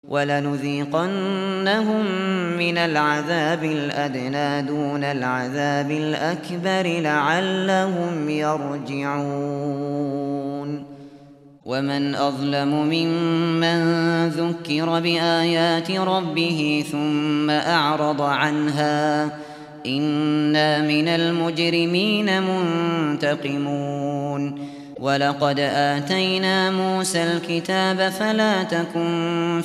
وَلَنُذِيقَنَّهُم مِّنَ الْعَذَابِ الْأَدْنَىٰ دُونَ الْعَذَابِ الْأَكْبَرِ لَعَلَّهُمْ يَرْجِعُونَ وَمَنْ أَظْلَمُ مِمَّن ذُكِّرَ بِآيَاتِ رَبِّهِ ثُمَّ أَعْرَضَ عَنْهَا ۚ إِنَّا مِنَ الْمُجْرِمِينَ مُنتَقِمُونَ وَلَقَدْ آتَيْنَا مُوسَى الْكِتَابَ فَلَا تَكُن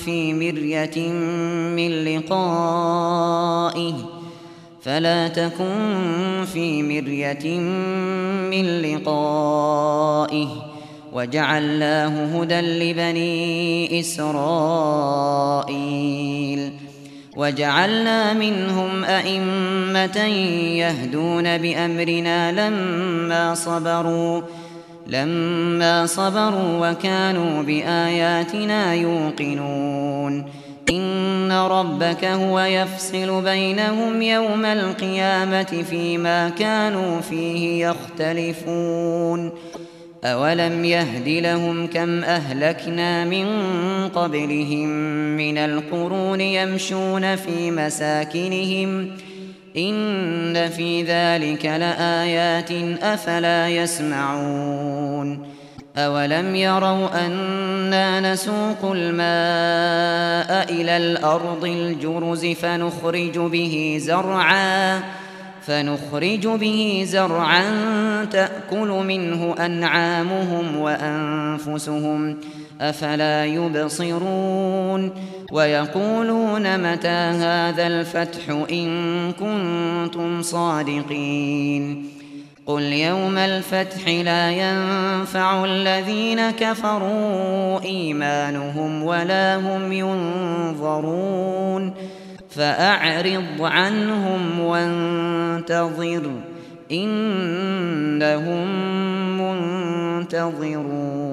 فِي مِرْيَةٍ مِّن لِّقَائِهِ وَجَعَلْنَاهُ هُدًى لِّبَنِي إِسْرَائِيلَ وَجَعَلْنَا مِنْهُمْ أَئِمَّةً يَهْدُونَ بِأَمْرِنَا لَمَّا صَبَرُوا وَكَانُوا بِآيَاتِنَا يُوقِنُونَ إِنَّ رَبَّكَ هُوَ يَفْصِلُ بَيْنَهُمْ يَوْمَ الْقِيَامَةِ فِيمَا كَانُوا فِيهِ يَخْتَلِفُونَ أَوَلَمْ يَهْدِ لَهُمْ كَمْ أَهْلَكْنَا مِن قَبْلِهِم مِّنَ الْقُرُونِ يَمْشُونَ فِي مَسَاكِنِهِمْ ۗ إِنَّ فِي ذَٰلِكَ لَآيَاتٍ ۖ أَفَلَا يَسْمَعُونَ أَوَلَمْ يَرَوْا أَنَّا نَسُوقُ الْمَاءَ إِلَى الْأَرْضِ الْجُرُزِ فَنُخْرِجُ بِهِ زَرْعًا تَأْكُلُ مِنْهُ أَنْعَامُهُمْ وَأَنفُسُهُمْ ۖ أَفَلَا يُبْصِرُونَ وَيَقُولُونَ مَتَىٰ هَٰذَا الْفَتْحُ إِن كُنتُمْ صَادِقِينَ قُلْ يَوْمَ الْفَتْحِ لَا يَنفَعُ الَّذِينَ كَفَرُوا إِيمَانُهُمْ وَلَا هُمْ يُنظَرُونَ فَأَعْرِضْ عَنْهُمْ وَانتَظِرْ إِنَّهُم مُّنتَظِرُونَ